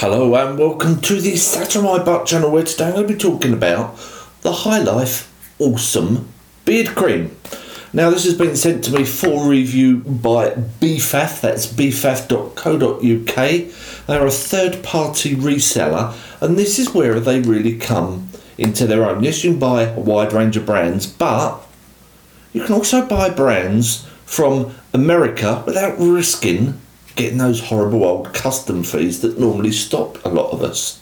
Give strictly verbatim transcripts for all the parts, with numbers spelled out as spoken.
Hello and welcome to the Sat on My Butt channel, where today I'm going to be talking about the High Life Awesome Beard Cream. Now this has been sent to me for review by B F A F, that's b f a f dot co dot u k. They're a third party reseller and this is where they really come into their own. Yes, you can buy a wide range of brands, but you can also buy brands from America without risking getting those horrible old custom fees that normally stop a lot of us.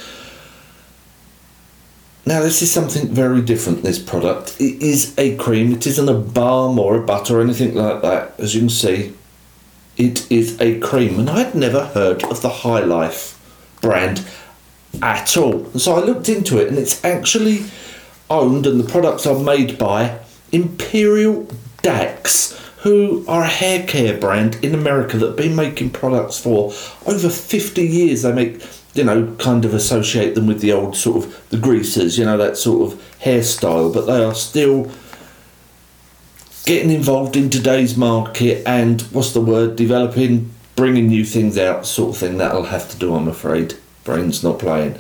Now this is something very different, this product. It is a cream, it isn't a balm or a butter or anything like that. As you can see, it is a cream, and I'd never heard of the High Life brand at all. So I looked into it, and it's actually owned, and the products are made by Imperial Dax, who are a hair care brand in America that have been making products for over fifty years. They make, you know, kind of associate them with the old sort of, the greasers, you know, that sort of hairstyle, but they are still getting involved in today's market and, what's the word, developing, bringing new things out, sort of thing. That'll have to do, I'm afraid. Brain's not playing.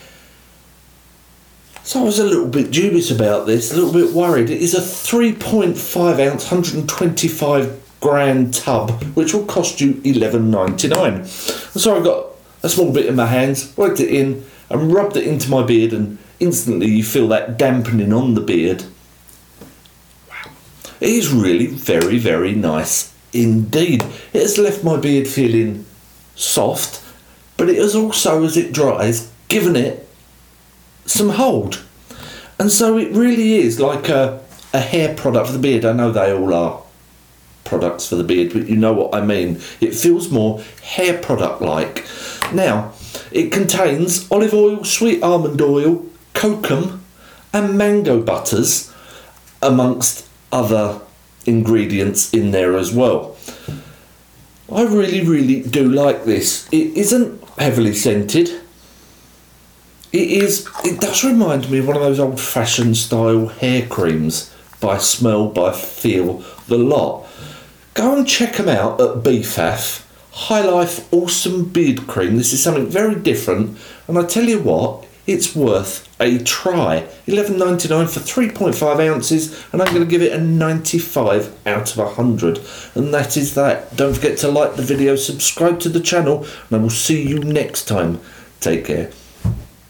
So I was a little bit dubious about this, a little bit worried. It is a three point five ounce, one hundred twenty-five gram tub, which will cost you eleven ninety-nine. So I got a small bit in my hands, worked it in, and rubbed it into my beard, and instantly you feel that dampening on the beard. Wow. It is really very, very nice indeed. It has left my beard feeling soft, but it has also, as it dries, given it some hold. And so it really is like a, a hair product for the beard. I know they all are products for the beard, but you know what I mean. It feels more hair product like. Now, it contains olive oil, sweet almond oil, kokum and mango butters, amongst other ingredients in there as well. I really, really do like this. It isn't heavily scented. It is, it does remind me of one of those old-fashioned style hair creams, by smell, by feel, the lot. Go and check them out at B F A F. High Life Awesome Beard Cream. This is something very different, and I tell you what, it's worth a try. eleven ninety-nine for three point five ounces, and I'm going to give it a ninety-five out of one hundred. And that is that. Don't forget to like the video, subscribe to the channel, and I will see you next time. Take care.